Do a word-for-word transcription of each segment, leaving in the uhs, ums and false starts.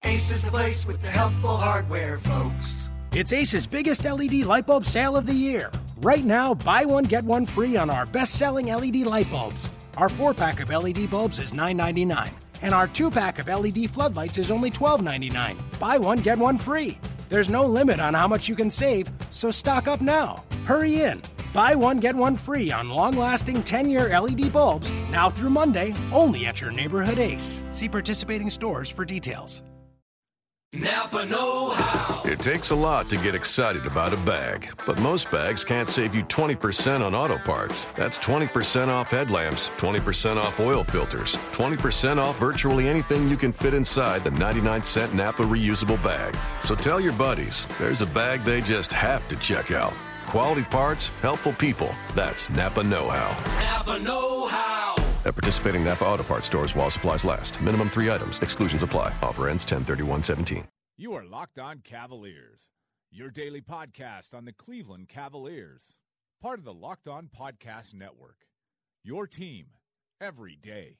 Ace is the place with the helpful hardware, folks. It's Ace's biggest L E D light bulb sale of the year. Right now, buy one, get one free on our best-selling L E D light bulbs. Our four-pack of L E D bulbs is nine ninety-nine, and our two-pack of L E D floodlights is only twelve ninety-nine. Buy one, get one free. There's no limit on how much you can save, so stock up now. Hurry in. Buy one, get one free on long-lasting ten-year L E D bulbs, now through Monday, only at your neighborhood Ace. See participating stores for details. Napa know-how. It takes a lot to get excited about a bag, but most bags can't save you twenty percent on auto parts. That's twenty percent off headlamps, twenty percent off oil filters, twenty percent off virtually anything you can fit inside the ninety-nine cent Napa reusable bag. So tell your buddies, there's a bag they just have to check out. Quality parts, helpful people. That's Napa know-how. Napa know-how. At participating Napa Auto Parts stores while supplies last. Minimum three items. Exclusions apply. Offer ends ten thirty-one seventeen. You are Locked On Cavaliers, your daily podcast on the Cleveland Cavaliers. Part of the Locked On Podcast Network. Your team every day.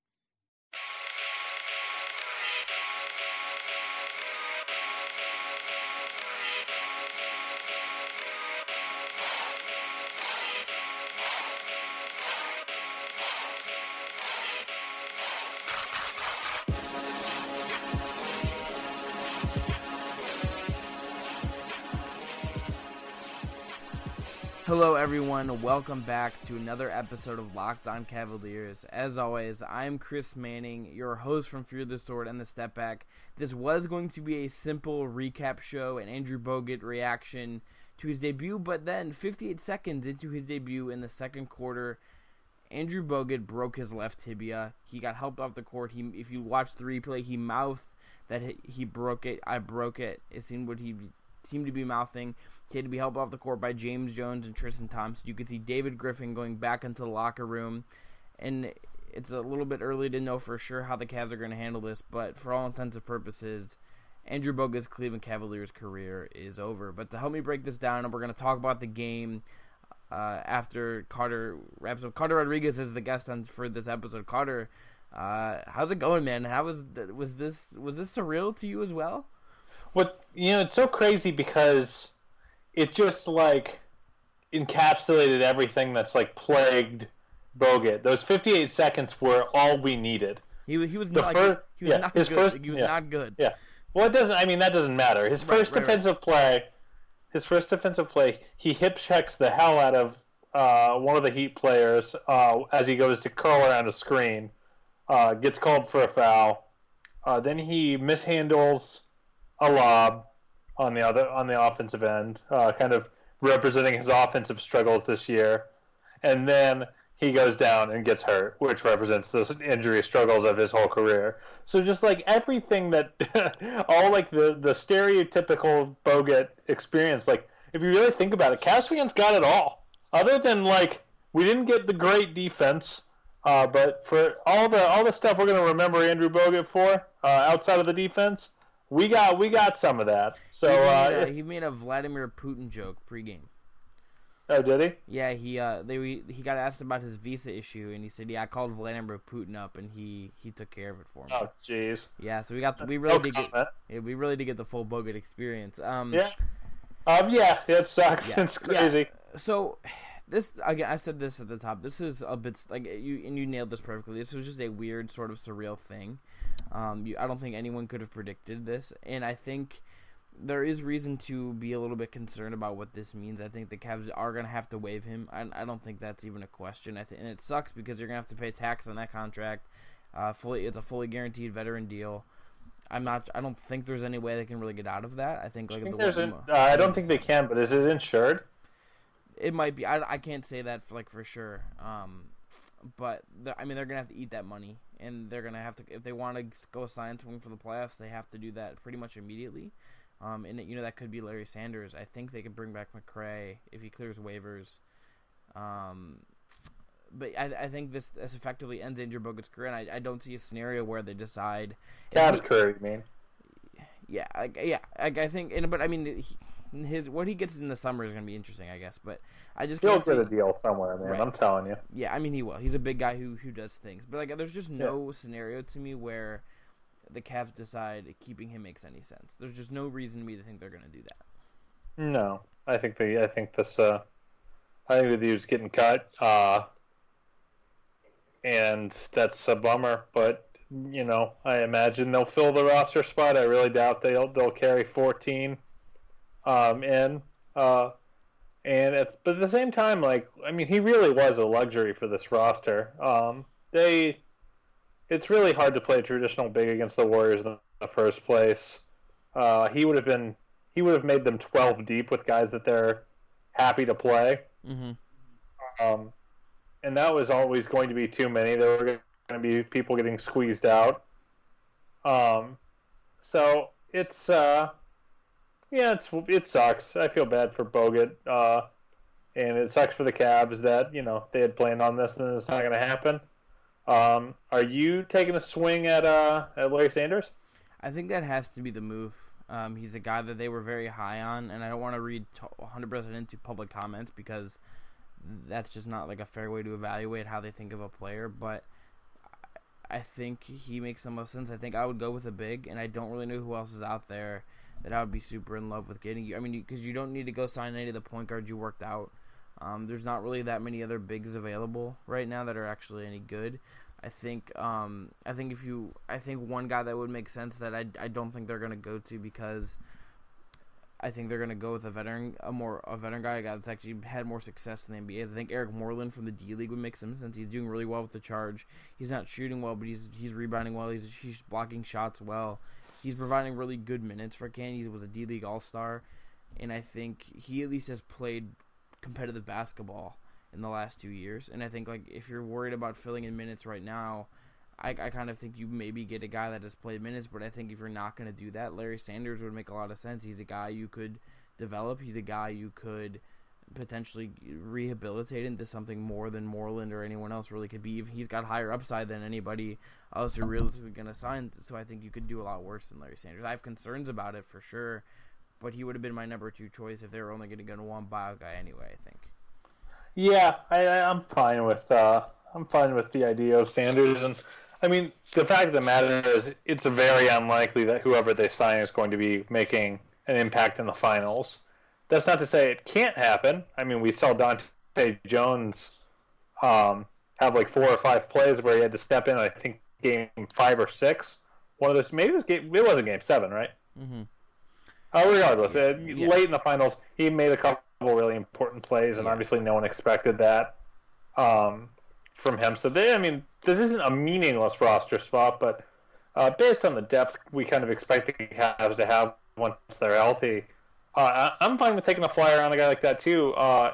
Hello everyone, welcome back to another episode of Locked On Cavaliers. As always, I'm Chris Manning, your host from Fear the Sword and the Step Back. This was going to be a simple recap show, an Andrew Bogut reaction to his debut, but then fifty-eight seconds into his debut in the second quarter, Andrew Bogut broke his left tibia. He got helped off the court. He, if you watch the replay, he mouthed that he broke it. I broke it. It seemed what he seemed to be mouthing. He had to be helped off the court by James Jones and Tristan Thompson. You could see David Griffin going back into the locker room. And it's a little bit early to know for sure how the Cavs are going to handle this. But for all intents and purposes, Andrew Bogut's Cleveland Cavaliers career is over. But to help me break this down, we're going to talk about the game uh, after Carter wraps up. Carter Rodriguez is the guest on for this episode. Carter, uh, how's it going, man? How was th- was this was this surreal to you as well? What you know, it's so crazy because it just like encapsulated everything that's like plagued Bogut. Those fifty-eight seconds were all we needed. He he was the not first, he was yeah, not his good. First, he was yeah, not good. Yeah. Well, it doesn't. I mean, that doesn't matter. His Right, first right, defensive right. play, his first defensive play, he hip checks the hell out of uh, one of the Heat players uh, as he goes to curl around a screen. Uh, gets called for a foul. Uh, then he mishandles a lob on the other on the offensive end, uh, kind of representing his offensive struggles this year, and then he goes down and gets hurt, which represents the injury struggles of his whole career. So just like everything that, all like the, the stereotypical Bogut experience, like if you really think about it, Cavs fans got it all. Other than like we didn't get the great defense, uh, but for all the all the stuff we're gonna remember Andrew Bogut for, uh, outside of the defense, we got we got some of that. So he made, uh, a, he made a Vladimir Putin joke pregame. Oh, did he? Yeah, he uh they he got asked about his visa issue, and he said, "Yeah, I called Vladimir Putin up, and he, he took care of it for me." Oh, jeez. Yeah, so we got the, we really No did get comment. yeah, we really did get the full Bogut experience. Um, Yeah. Um. Yeah. It sucks. Yeah, It's crazy. yeah. So this again, I said this at the top. This is a bit like you and you nailed this perfectly. This was just a weird sort of surreal thing. Um, you, I don't think anyone could have predicted this, and I think there is reason to be a little bit concerned about what this means. I think the Cavs are going to have to waive him. I, I don't think that's even a question. I think, and it sucks because you're going to have to pay tax on that contract. Uh, fully, it's a fully guaranteed veteran deal. I'm not. I don't think there's any way they can really get out of that. I think like I, think the there's an, uh, I don't think they can, but is it insured? It might be. I, I can't say that for, like for sure. Um, but I mean, they're gonna have to eat that money, and they're gonna have to if they want to go sign someone for the playoffs, they have to do that pretty much immediately. Um, and you know that could be Larry Sanders. I think they could bring back McRae if he clears waivers. Um, but I, I think this, this effectively ends Andrew Bogut's career, and I, I don't see a scenario where they decide. Cavs career, you mean? Yeah, I, yeah. I, I think, and, but I mean, he, his what he gets in the summer is going to be interesting, I guess. But I just He'll can't get see, a deal somewhere, man. Right. I'm telling you. Yeah, I mean he will. He's a big guy who who does things, but like there's just no yeah. scenario to me where the Cavs decide keeping him makes any sense. There's just no reason to me to think they're going to do that. No, I think they. I think this. Uh, I think the dude's getting cut, uh, and that's a bummer. But you know, I imagine they'll fill the roster spot. I really doubt they'll they'll carry fourteen um, in. Uh, and at, but at the same time, like I mean, he really was a luxury for this roster. Um, they, it's really hard to play traditional big against the Warriors in the first place. Uh, he would have been. He would have made them twelve deep with guys that they're happy to play. Mm-hmm. Um, and that was always going to be too many. There were going to be people getting squeezed out. Um, so it's uh, yeah, it's it sucks. I feel bad for Bogut, uh, and it sucks for the Cavs that you know they had planned on this and it's not going to happen. Um, are you taking a swing at uh at Larry Sanders? I think that has to be the move. Um, he's a guy that they were very high on, and I don't want to read one hundred percent into public comments because that's just not like a fair way to evaluate how they think of a player, but I think he makes the most sense. I think I would go with a big, and I don't really know who else is out there that I would be super in love with getting. I mean, because you don't need to go sign any of the point guards you worked out. Um, there's not really that many other bigs available right now that are actually any good. I think um, I think if you I think one guy that would make sense that I, I don't think they're gonna go to because I think they're gonna go with a veteran a more a veteran guy, a guy that's actually had more success in the N B A. I think Eric Moreland from the D League would make some sense. He's doing really well with the charge. He's not shooting well, but he's he's rebounding well. He's he's blocking shots well. He's providing really good minutes for Ken. He was a D League All Star, and I think he at least has played competitive basketball in the last two years. And I think, like, if you're worried about filling in minutes right now, I, I kind of think you maybe get a guy that has played minutes, but I think if you're not going to do that, Larry Sanders would make a lot of sense. He's a guy you could develop. He's a guy you could potentially rehabilitate into something more than Moreland or anyone else really could be. He's got higher upside than anybody else you're realistically going to sign, so I think you could do a lot worse than Larry Sanders. I have concerns about it for sure, but he would have been my number two choice if they were only going to go to one buyout guy anyway, I think. Yeah, I, I'm fine with uh, I'm fine with the idea of Sanders, and I mean the fact of the matter is it's very unlikely that whoever they sign is going to be making an impact in the finals. That's not to say it can't happen. I mean, we saw Dante Jones um, have like four or five plays where he had to step in. I think game five or six. One of those, maybe it was game. It wasn't game seven, right? Mm-hmm. Uh, regardless, uh, Yeah. late in the finals, he made a couple really important plays, and Yeah. obviously no one expected that um, from him. So, they, I mean, this isn't a meaningless roster spot, but uh, based on the depth we kind of expect the Cavs to have once they're healthy, uh, I- I'm fine with taking a flyer on a guy like that too. Uh,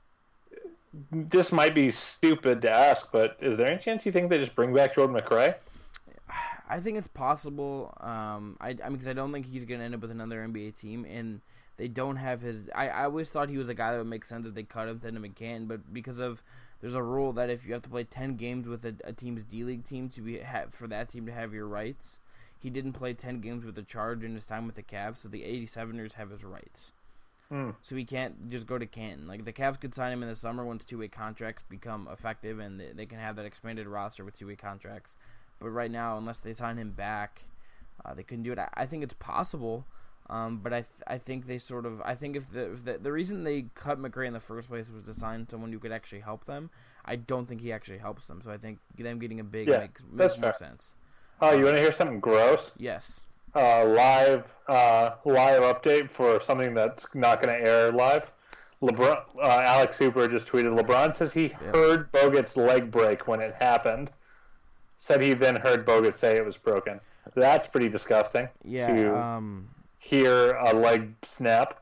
this might be stupid to ask, but is there any chance you think they just bring back Jordan McRae? I think it's possible. Um, I, I mean, because I don't think he's going to end up with another N B A team, and they don't have his. I, I always thought he was a guy that would make sense if they cut him, then to McCann, but because of there's a rule that if you have to play ten games with a, a team's D League team to be have, for that team to have your rights, he didn't play ten games with the Charge in his time with the Cavs, so the eighty-seveners have his rights. Hmm. So he can't just go to Canton. Like, the Cavs could sign him in the summer once two-way contracts become effective, and they, they can have that expanded roster with two-way contracts. But right now, unless they sign him back, uh, they couldn't do it. I, I think it's possible, um, but I th- I think they sort of I think if the, if the the reason they cut McRae in the first place was to sign someone who could actually help them. I don't think he actually helps them. So I think them getting a big Yeah, makes, that's makes more fair. sense. Oh, you want to hear something gross? Yes. Uh, live, uh, live update for something that's not going to air live. LeBron, uh, Alex Hooper just tweeted. LeBron says he Yeah. heard Bogut's leg break when it happened. Said he then heard Bogut say it was broken. That's pretty disgusting. Yeah. To Um. hear a leg snap.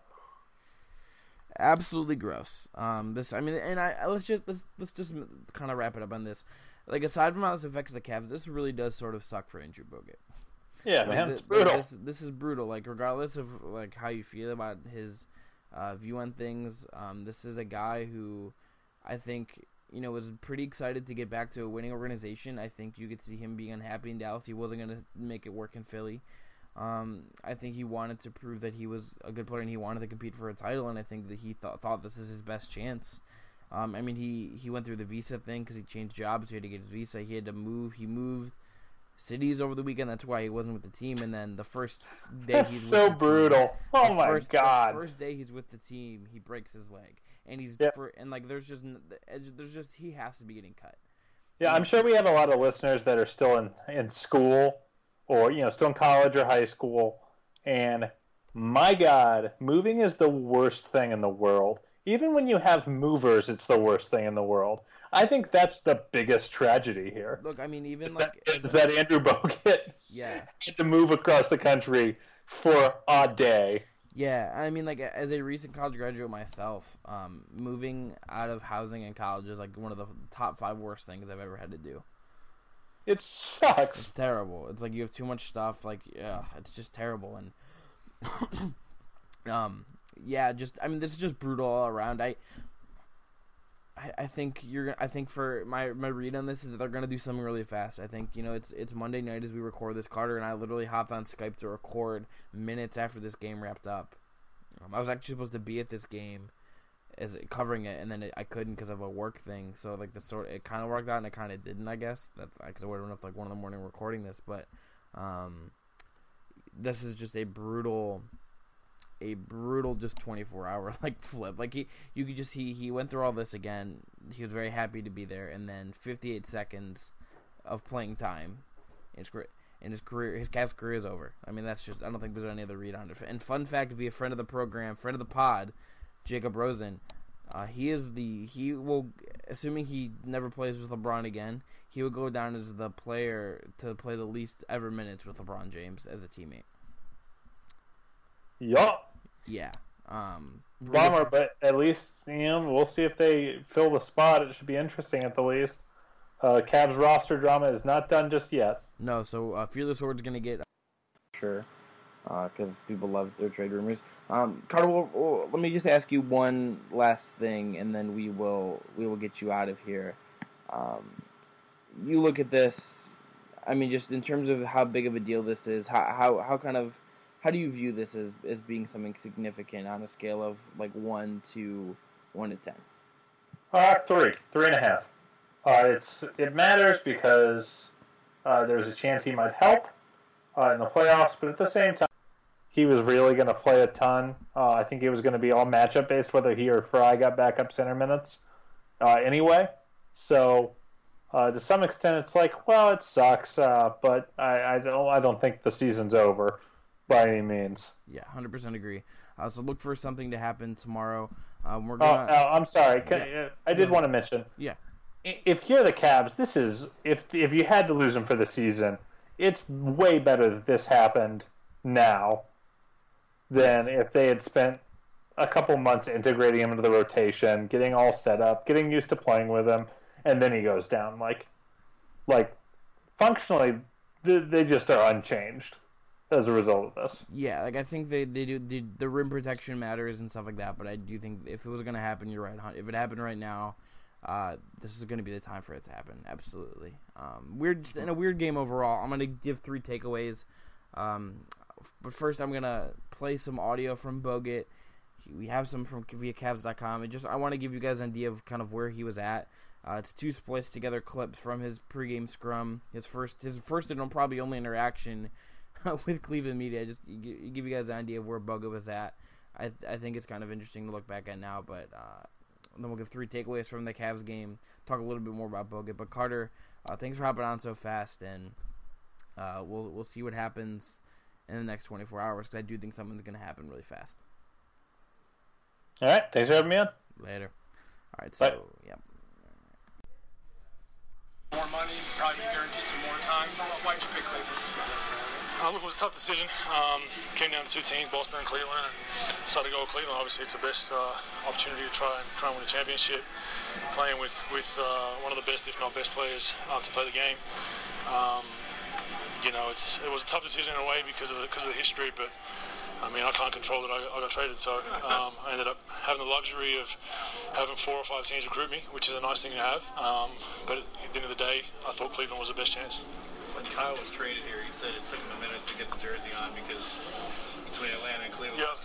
Absolutely gross. Um, this, I mean, and I let's just let's let's just kind of wrap it up on this. Like, aside from how this affects the Cavs, this really does sort of suck for Andrew Bogut. Yeah, Like, man, thi- it's brutal. This, this is brutal. Like, regardless of like how you feel about his uh, view on things, um, this is a guy who I think you know was pretty excited to get back to a winning organization. I think you could see him being unhappy in Dallas. He wasn't going to make it work in Philly. Um, I think he wanted to prove that he was a good player and he wanted to compete for a title, and I think that he thought thought this is his best chance. Um, I mean, he, he went through the visa thing because he changed jobs. He had to get his visa. He had to move. He moved cities over the weekend. That's why he wasn't with the team. And then the first day That's he's so with the brutal. team, Oh the my first, god! The first day he's with the team, he breaks his leg, and he's Yep. for, and like there's just there's just he has to be getting cut. Yeah, I'm sure we have a lot of listeners that are still in, in school or, you know, still in college or high school. And my God, moving is the worst thing in the world. Even when you have movers, it's the worst thing in the world. I think that's the biggest tragedy here. Look, I mean, even Is, like that, is that Andrew Bogut yeah, had to move across the country for a day. yeah. I mean, like as a recent college graduate myself, um, moving out of housing in college is like one of the top five worst things I've ever had to do. It sucks. It's terrible. It's like you have too much stuff. Like, yeah, it's just terrible. And, um, yeah, just I mean, this is just brutal all around. I, I, I think you're. I think for my my read on this is that they're gonna do something really fast. I think you know it's it's Monday night as we record this. Carter and I literally hopped on Skype to record minutes after this game wrapped up. Um, I was actually supposed to be at this game, as it, covering it, and then it, I couldn't because of a work thing. So like the sort, it kind of worked out, and it kind of didn't, I guess. That because I would have been up like one in the morning recording this, but um, this is just a brutal, a brutal just twenty-four hour like flip. Like he, you could just he he went through all this again. He was very happy to be there, and then fifty-eight seconds of playing time, it's great. And his career, his Cavs career is over. I mean, that's just, I don't think there's any other read on it. And fun fact, to be a friend of the program, friend of the pod, Jacob Rosen, uh, he is the, he will, assuming he never plays with LeBron again, he will go down as the player to play the least ever minutes with LeBron James as a teammate. Yup. Yeah. Um, Bummer, but at least, you know, we'll see if they fill the spot. It should be interesting at the least. Uh, Cavs roster drama is not done just yet. No, so uh, Fearless Horde's going to get... Sure, because uh, people love their trade rumors. Um, Carter, we'll, we'll, let me just ask you one last thing, and then we will we will get you out of here. Um, you look at this, I mean, just in terms of how big of a deal this is, how how, how kind of, how do you view this as, as being something significant on a scale of like one to one to ten? Uh, three, three and a half. Uh, it's it matters because uh, there's a chance he might help uh, in the playoffs, but at the same time, he was really going to play a ton. Uh, I think it was going to be all matchup based, whether he or Fry got backup center minutes uh, anyway. So uh, to some extent, it's like, well, it sucks, uh, but I, I don't I don't think the season's over by any means. Yeah, one hundred percent agree. Uh, so look for something to happen tomorrow. Um, we're Oh, gonna. oh, I'm sorry. Can, Yeah. I did Yeah. want to mention. Yeah. If you're the Cavs, this is if if you had to lose him for the season, it's way better that this happened now than if they had spent a couple months integrating him into the rotation, getting all set up, getting used to playing with him, and then he goes down. Like, like functionally, they, they just are unchanged as a result of this. Yeah, like I think they, they do the, the rim protection matters and stuff like that, but I do think if it was going to happen, you're right. If it happened right now, uh, this is going to be the time for it to happen. Absolutely. Um, weird, just in a weird game overall. I'm going to give three takeaways. Um, but first, I'm going to play some audio from Bogut. We have some from via Cavs dot com. And just I want to give you guys an idea of kind of where he was at. Uh, it's two spliced together clips from his pregame scrum. His first, his first and probably only interaction with Cleveland media. Just give you guys an idea of where Bogut was at. I I think it's kind of interesting to look back at now, but uh, then we'll give three takeaways from the Cavs game, talk a little bit more about Bogut. But Carter, uh, thanks for hopping on so fast, and uh, we'll we'll see what happens in the next twenty-four hours, because I do think something's going to happen really fast. All right, thanks for having me on. Later. All right, so, Bye. yeah. More money, probably guaranteed some more time. Why'd you pick Cleveland? Uh, look, it was a tough decision. Um, came down to two teams, Boston and Cleveland, and decided to go with Cleveland. Obviously, it's the best uh, opportunity to try and try and win a championship. Playing with with uh, one of the best, if not best, players uh, to play the game. Um, you know, it's it was a tough decision in a way because of the, because of the history, but I mean, I can't control it. I, I got traded, so um, I ended up having the luxury of having four or five teams recruit me, which is a nice thing to have. Um, but at the end of the day, I thought Cleveland was the best chance. When Kyle was traded here, he said it took him a minute to get the jersey on because between Atlanta and Cleveland Yeah. last couple years, the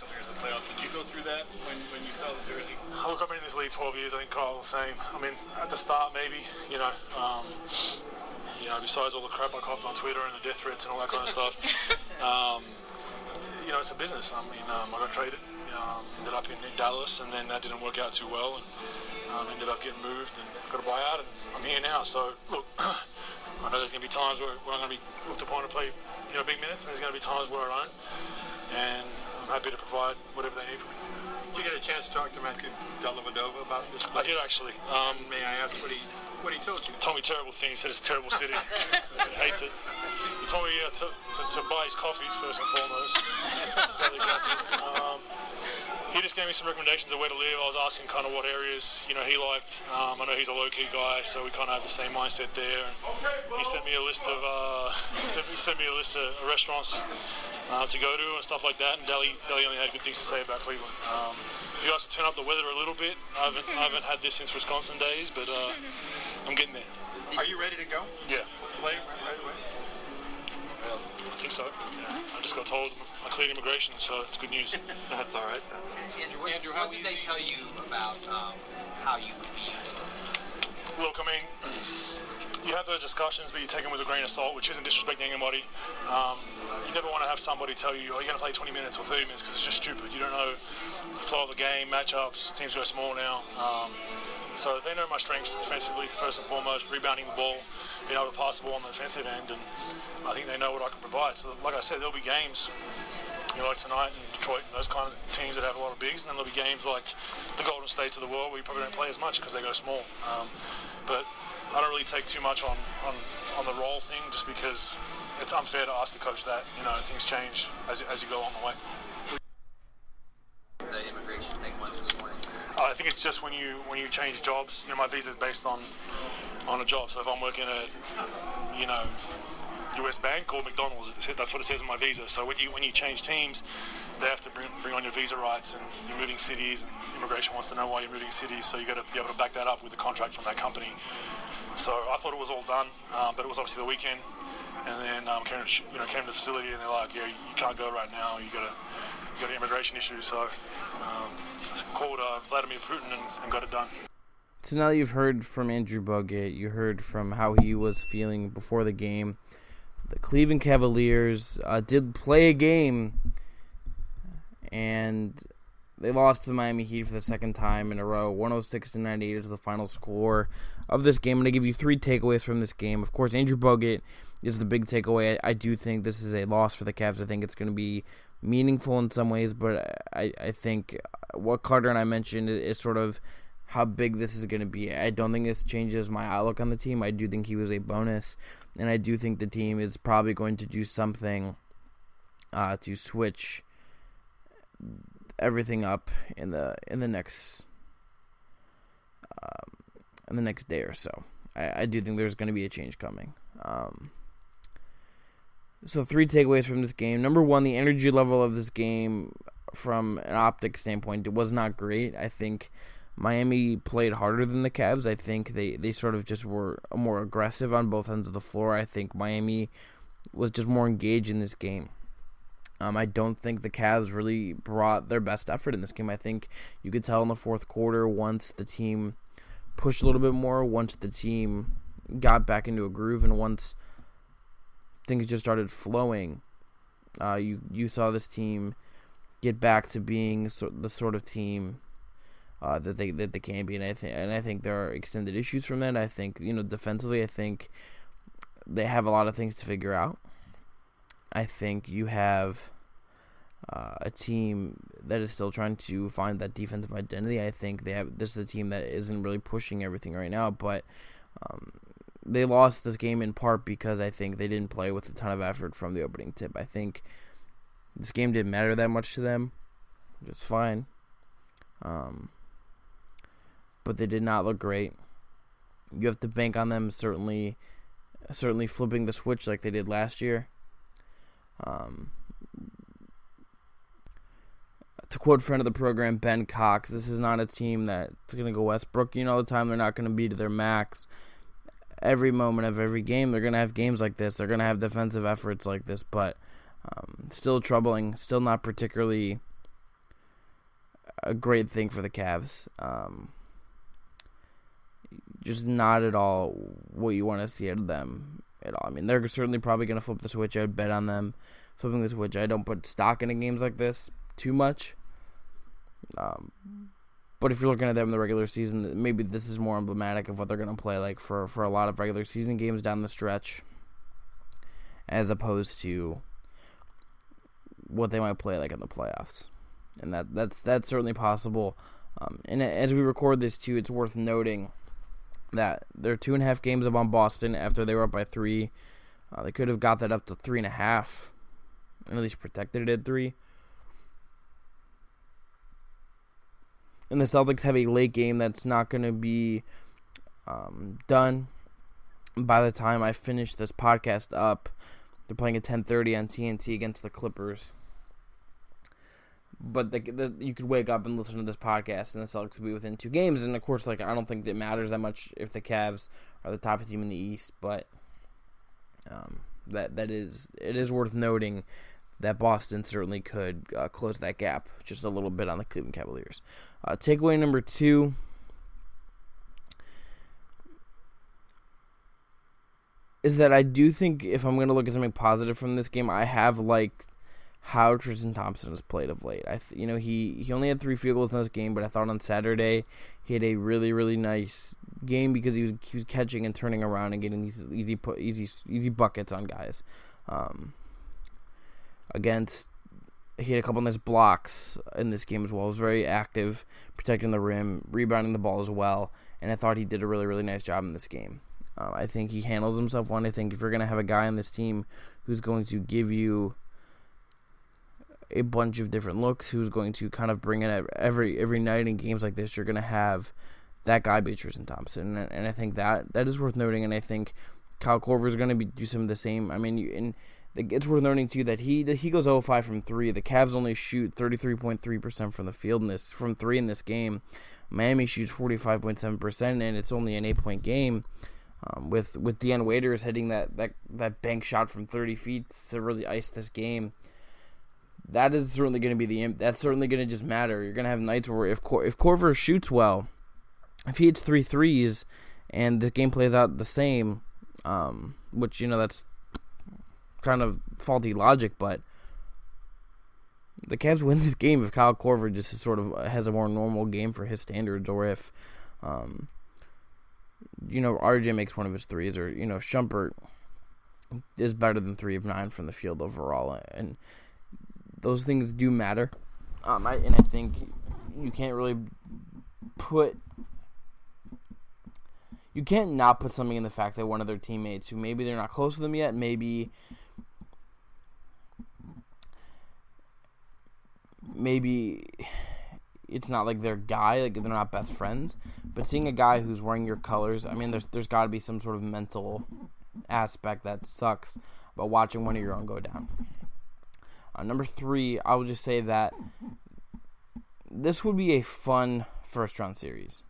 playoffs. Did you go through that when, when you saw the jersey? Look, I've been in this league twelve years. I think Kyle was the same. I mean, at the start, maybe, you know, um, you know, besides all the crap I copped on Twitter and the death threats and all that kind of stuff, um, you know, it's a business. I mean, um, I got traded, um, ended up in, in Dallas, and then that didn't work out too well, and um, ended up getting moved and got a buyout, and I'm here now. So, look, I know there's going to be times where, where I'm going to be looked upon to play, you know, big minutes, and there's going to be times where I don't, and I'm happy to provide whatever they need from me. Did you get a chance to talk to Matthew Dellavedova about this place? I did, actually. Um, May I ask what he what he told you? He told me terrible things. He said it's a terrible city. He hates it. He told me uh, to, to, to buy his coffee first and foremost. Daily coffee. Um, he just gave me some recommendations of where to live. I was asking kind of what areas, you know, he liked. Um, I know he's a low-key guy, so we kind of have the same mindset there. And he sent me a list of uh, he sent, he sent me a list of restaurants uh, to go to and stuff like that. And Delhi, Delhi only had good things to say about Cleveland. Um, if you guys could turn up the weather a little bit, I haven't I haven't had this since Wisconsin days, but uh, I'm getting there. Are you ready to go? Yeah. Play right away? I think so. Yeah. I just got told I cleared immigration, so it's good news. That's all right. Andrew, what, Andrew, what did they tell you about um, how you would be used? Look, I mean, you have those discussions, but you take them with a grain of salt, which isn't disrespecting anybody. Um, you never want to have somebody tell you, oh, you're going to play twenty minutes or thirty minutes, because it's just stupid. You don't know the flow of the game, matchups, teams go small now. Um, so they know my strengths defensively, first and foremost, rebounding the ball, being able to pass the ball on the defensive end, and I think they know what I can provide. So, like I said, there'll be games, you know, like tonight in Detroit, and those kind of teams that have a lot of bigs, and then there'll be games like the Golden States of the world where you probably don't play as much because they go small. Um, but I don't really take too much on, on, on the role thing, just because it's unfair to ask a coach that. You know, things change as, as you go on the way. The immigration thing went this morning. Uh, I think it's just when you when you change jobs. You know, my visa is based on on a job. So if I'm working at, you know, U S Bank or McDonald's, that's what it says in my visa. So when you when you change teams, they have to bring, bring on your visa rights, and you're moving cities, and immigration wants to know why you're moving cities. So you got to be able to back that up with a contract from that company. So I thought it was all done, um, but it was obviously the weekend, and then um, came to, you know came to the facility, and they're like, yeah, you can't go right now. You got a you got an immigration issue. So um, called uh, Vladimir Putin and, and got it done. So now you've heard from Andrew Bogut, you heard from how he was feeling before the game. The Cleveland Cavaliers uh, did play a game, and they lost to the Miami Heat for the second time in a row. one oh six to ninety-eight is the final score of this game. I'm going to give you three takeaways from this game. Of course, Andrew Bogut is the big takeaway. I, I do think this is a loss for the Cavs. I think it's going to be meaningful in some ways, but I, I think what Carter and I mentioned is, is sort of how big this is going to be. I don't think this changes my outlook on the team. I do think he was a bonus, and I do think the team is probably going to do something uh, to switch everything up in the in the next um, in the next day or so. I, I do think there's going to be a change coming. Um, so three takeaways from this game. Number one, the energy level of this game from an optic standpoint, it was not great. I think Miami played harder than the Cavs. I think they, they sort of just were more aggressive on both ends of the floor. I think Miami was just more engaged in this game. Um, I don't think the Cavs really brought their best effort in this game. I think you could tell in the fourth quarter, once the team pushed a little bit more, once the team got back into a groove, and once things just started flowing, uh, you you saw this team get back to being so, the sort of team uh, that they that they can be. And I think and I think there are extended issues from that. I think, you know, defensively, I think they have a lot of things to figure out. I think you have uh, a team that is still trying to find that defensive identity. I think they have this is a team that isn't really pushing everything right now, but um, they lost this game in part because I think they didn't play with a ton of effort from the opening tip. I think this game didn't matter that much to them, which is fine. Um, but they did not look great. You have to bank on them certainly, certainly flipping the switch like they did last year. Um, to quote friend of the program, Ben Cox, this is not a team that's going to go Westbrook. You know, all the time they're not going to be to their max. Every moment of every game, they're going to have games like this. They're going to have defensive efforts like this, but um, still troubling, still not particularly a great thing for the Cavs. Um, just not at all what you want to see out of them at all. I mean, they're certainly probably going to flip the switch. I would bet on them flipping the switch. I don't put stock into games like this too much. Um, but if you're looking at them in the regular season, maybe this is more emblematic of what they're going to play like for, for a lot of regular season games down the stretch, as opposed to what they might play like in the playoffs. And that that's that's certainly possible. Um, and as we record this too, it's worth noting that they're two and a half games up on Boston after they were up by three. Uh, they could have got that up to three and a half, and at least protected it at three. And the Celtics have a late game that's not going to be um, done by the time I finish this podcast up. They're playing at ten thirty on T N T against the Clippers. But the, the, you could wake up and listen to this podcast, and the Celtics will be within two games. And of course, like I don't think it matters that much if the Cavs are the top team in the East. But um, that that is it is worth noting that Boston certainly could uh, close that gap just a little bit on the Cleveland Cavaliers. Uh, takeaway number two. Is that I do think if I'm going to look at something positive from this game, I have liked how Tristan Thompson has played of late. I, th- you know, he, he only had three field goals in this game, but I thought on Saturday he had a really really nice game because he was he was catching and turning around and getting these easy put easy easy buckets on guys. Um, against he had a couple nice blocks in this game as well. He was very active, protecting the rim, rebounding the ball as well, and I thought he did a really really nice job in this game. Uh, I think he handles himself well. I think if you're going to have a guy on this team who's going to give you a bunch of different looks, who's going to kind of bring it every every night in games like this, you're going to have that guy be Tristan Thompson, and, and I think that that is worth noting. And I think Kyle Korver is going to be do some of the same. I mean, you, and it's worth noting too that he he goes oh five from three. The Cavs only shoot thirty-three point three percent from the field in this from three in this game. Miami shoots forty-five point seven percent, and it's only an eight point game. Um, with with Dion Waiters hitting that, that, that bank shot from thirty feet to really ice this game. That is certainly going to be the that's certainly going to just matter. You're going to have nights where if Cor- if Korver shoots well, if he hits three threes, and the game plays out the same, um, which you know that's kind of faulty logic, but the Cavs win this game if Kyle Korver just sort of has a more normal game for his standards, or if um, you know R J makes one of his threes, or you know Shumpert is better than three of nine from the field overall, and those things do matter. Um, I, and I think you can't really put, you can't not put something in the fact that one of their teammates, who maybe they're not close to them yet, maybe, maybe it's not like their guy, like they're not best friends, but seeing a guy who's wearing your colors, I mean, there's there's got to be some sort of mental aspect that sucks about watching one of your own go down. Uh, number three, I will just say that this would be a fun first-round series.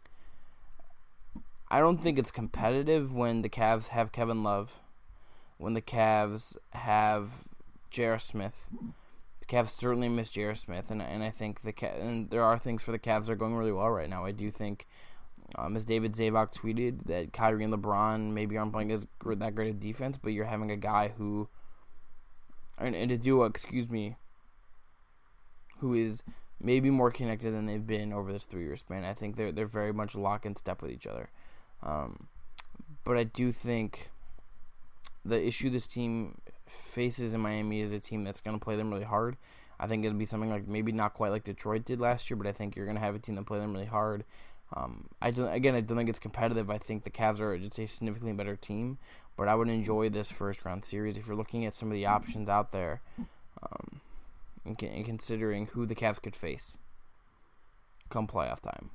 I don't think it's competitive when the Cavs have Kevin Love, when the Cavs have J R. Smith. The Cavs certainly miss J R. Smith, and and I think the and there are things for the Cavs that are going really well right now. I do think, um, as David Zabok tweeted, that Kyrie and LeBron maybe aren't playing as that great of defense, but you're having a guy who. And, and a duo, excuse me, who is maybe more connected than they've been over this three-year span. I think they're they're very much lock in step with each other. Um, but I do think the issue this team faces in Miami is a team that's going to play them really hard. I think it'll be something like maybe not quite like Detroit did last year, but I think you're going to have a team that play them really hard. Um, I don't, again, I don't think it's competitive. I think the Cavs are just a significantly better team, but I would enjoy this first round series if you're looking at some of the options out there, um, and, and considering who the Cavs could face come playoff time.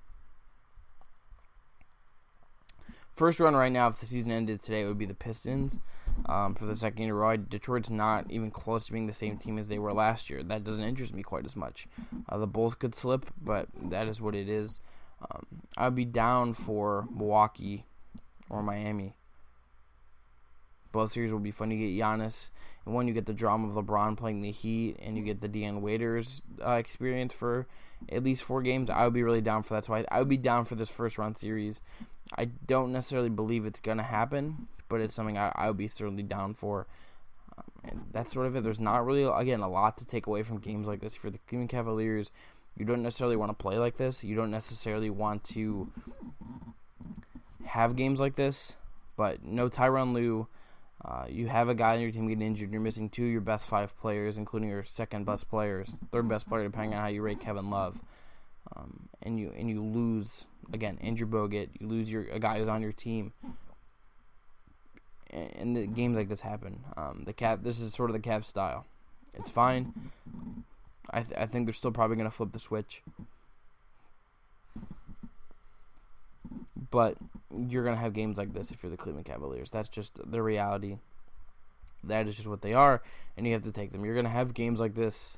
First round right now, if the season ended today, it would be the Pistons um, for the second year in a row. Detroit's not even close to being the same team as they were last year. That doesn't interest me quite as much. Uh, the Bulls could slip, but that is what it is. Um, I would be down for Milwaukee or Miami. both series will be fun. You get Giannis, and one, you get the drama of LeBron playing the Heat, and you get the Dion Waiters uh, experience for at least four games. I would be really down for that. So I, I would be down for this first round series. I don't necessarily believe it's going to happen, but it's something I, I would be certainly down for. Um, and that's sort of it. There's not really, again, a lot to take away from games like this. For the Cleveland Cavaliers, you don't necessarily want to play like this. You don't necessarily want to have games like this. But no Tyronn Lue. Uh, you have a guy on your team get injured. You're missing two of your best five players, including your second best players, third best player, depending on how you rate Kevin Love. Um, and you and you lose, again, Andrew Bogut. You lose your a guy who's on your team. And, and the games like this happen. Um, the Cav, this is sort of the Cavs style. It's fine. I th- I think they're still probably going to flip the switch. But you're going to have games like this if you're the Cleveland Cavaliers. That's just the reality. That is just what they are, and you have to take them. You're going to have games like this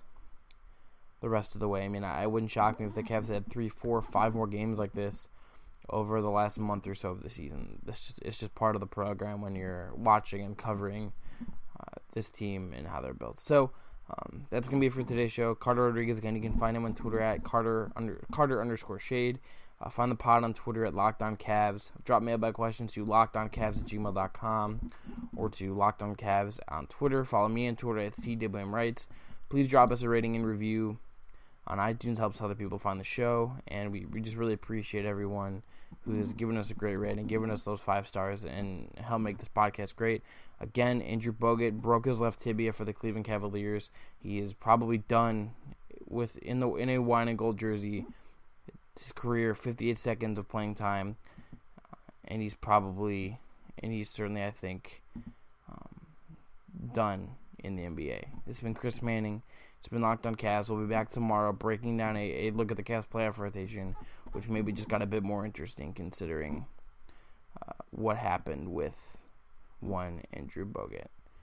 the rest of the way. I mean, I, it wouldn't shock me if the Cavs had three, four, five more games like this over the last month or so of the season. This just, it's just part of the program when you're watching and covering uh, this team and how they're built. So um, that's going to be it for today's show. Carter Rodriguez, again, you can find him on Twitter at Carter, under, Carter underscore Shade. Uh, find the pod on Twitter at LockedOnCavs. Drop mailbag questions to lockedoncavs at gmail dot com or to LockedOnCavs on Twitter. Follow me on Twitter at C W M Writes. Please drop us a rating and review on iTunes. Helps other people find the show. And we, we just really appreciate everyone who has given us a great rating, given us those five stars, and help make this podcast great. Again, Andrew Bogut broke his left tibia for the Cleveland Cavaliers. He is probably done with in the in a wine and gold jersey. His career, fifty-eight seconds of playing time, and he's probably, and he's certainly, I think, um, done in the N B A. This has been Chris Manning. It's been Locked on Cavs. We'll be back tomorrow breaking down a, a look at the Cavs playoff rotation, which maybe just got a bit more interesting considering uh, what happened with one Andrew Bogut.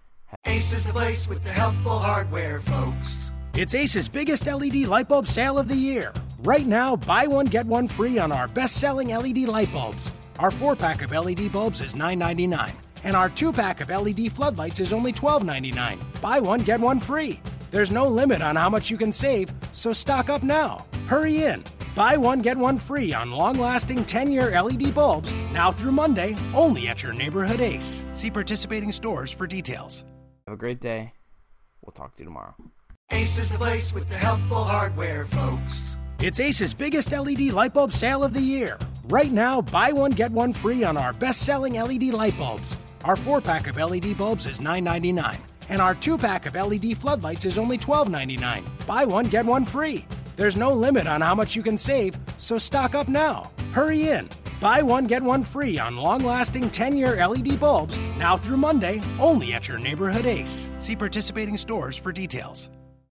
Ace is the place with the helpful hardware, folks. It's Ace's biggest L E D light bulb sale of the year. Right now, buy one, get one free on our best-selling L E D light bulbs. Our four-pack of L E D bulbs is nine ninety-nine, and our two-pack of L E D floodlights is only twelve ninety-nine. Buy one, get one free. There's no limit on how much you can save, so stock up now. Hurry in. Buy one, get one free on long-lasting ten-year L E D bulbs now through Monday, only at your neighborhood Ace. See participating stores for details. Have a great day. We'll talk to you tomorrow. Ace is the place with the helpful hardware, folks. It's Ace's biggest L E D light bulb sale of the year. Right now, buy one, get one free on our best-selling L E D light bulbs. Our four-pack of L E D bulbs is nine ninety-nine, and our two-pack of L E D floodlights is only twelve ninety-nine. Buy one, get one free. There's no limit on how much you can save, so stock up now. Hurry in. Buy one, get one free on long-lasting ten-year L E D bulbs now through Monday, only at your neighborhood Ace. See participating stores for details.